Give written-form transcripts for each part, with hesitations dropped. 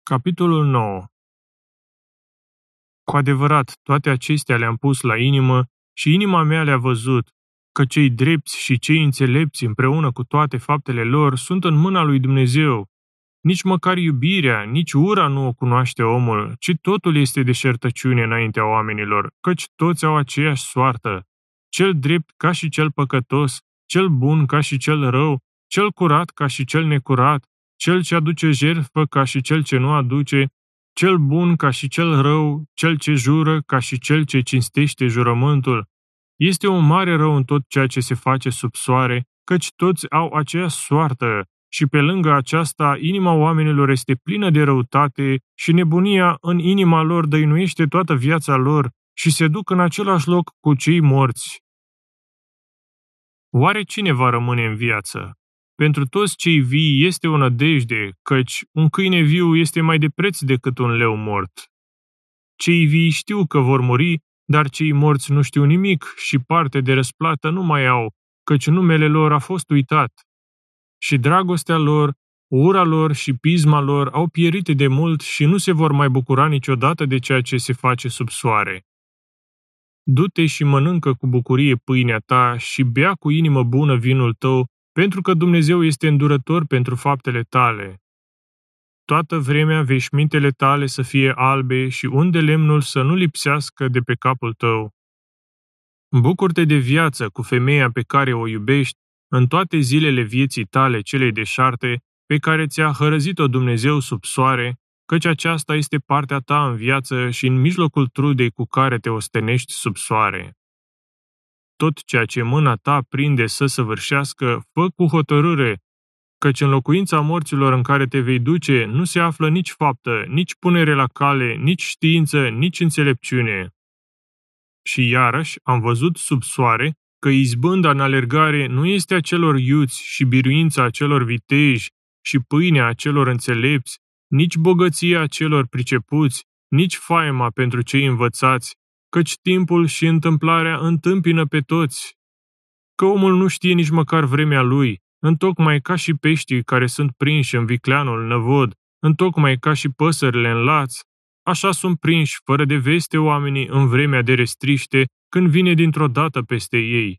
Capitolul 9. Cu adevărat, toate acestea le-am pus la inimă și inima mea le-a văzut, că cei drepți și cei înțelepți împreună cu toate faptele lor sunt în mâna lui Dumnezeu. Nici măcar iubirea, nici ura nu o cunoaște omul, ci totul este deșertăciune înaintea oamenilor, căci toți au aceeași soartă. Cel drept ca și cel păcătos, cel bun ca și cel rău, cel curat ca și cel necurat, cel ce aduce jertfă ca și cel ce nu aduce, cel bun ca și cel rău, cel ce jură ca și cel ce cinstește jurământul. Este un mare rău în tot ceea ce se face sub soare, căci toți au aceeași soartă, și pe lângă aceasta, inima oamenilor este plină de răutate și nebunia în inima lor dăinuiește toată viața lor și se duc în același loc cu cei morți. Oare cine va rămâne în viață? Pentru toți cei vii este o nădejde, căci un câine viu este mai de preț decât un leu mort. Cei vii știu că vor muri, dar cei morți nu știu nimic și parte de răsplată nu mai au, căci numele lor a fost uitat. Și dragostea lor, ura lor și pisma lor au pierit de mult și nu se vor mai bucura niciodată de ceea ce se face sub soare. Du-te și mănâncă cu bucurie pâinea ta și bea cu inimă bună vinul tău, pentru că Dumnezeu este îndurător pentru faptele tale. Toată vremea veșmintele tale să fie albe și unde lemnul să nu lipsească de pe capul tău. Bucur-te de viață cu femeia pe care o iubești în toate zilele vieții tale celei deșarte, pe care ți-a hărăzit-o Dumnezeu sub soare, căci aceasta este partea ta în viață și în mijlocul trudei cu care te ostenești sub soare. Tot ceea ce mâna ta prinde să săvârșească, fă cu hotărâre, căci în locuința morților în care te vei duce nu se află nici faptă, nici punere la cale, nici știință, nici înțelepciune. Și iarăși am văzut sub soare că izbânda în alergare nu este a celor iuți și biruința a celor viteji și pâinea a celor înțelepți, nici bogăția a celor pricepuți, nici faima pentru cei învățați, căci timpul și întâmplarea întâmpină pe toți. Că omul nu știe nici măcar vremea lui, întocmai ca și peștii care sunt prinși în vicleanul năvod, întocmai ca și păsările în laț, așa sunt prinși fără de veste oamenii în vremea de restriște, când vine dintr-o dată peste ei.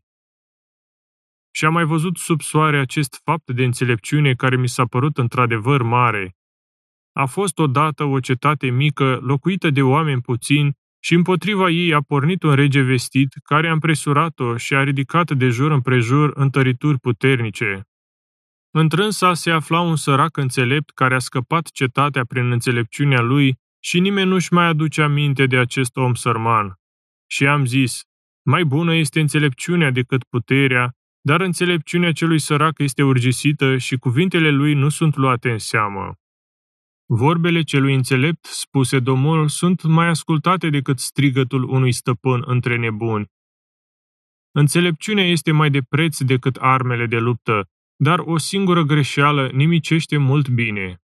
Și am mai văzut sub soare acest fapt de înțelepciune care mi s-a părut într-adevăr mare. A fost odată o cetate mică, locuită de oameni puțini, și împotriva ei a pornit un rege vestit, care a împresurat-o și a ridicat de jur împrejur întărituri puternice. Întrânsa se afla un sărac înțelept care a scăpat cetatea prin înțelepciunea lui și nimeni nu-și mai aduce aminte de acest om sărman. Și am zis, mai bună este înțelepciunea decât puterea, dar înțelepciunea celui sărac este urgisită și cuvintele lui nu sunt luate în seamă. Vorbele celui înțelept, spuse Domnul, sunt mai ascultate decât strigătul unui stăpân între nebuni. Înțelepciunea este mai de preț decât armele de luptă, dar o singură greșeală nimicește mult bine.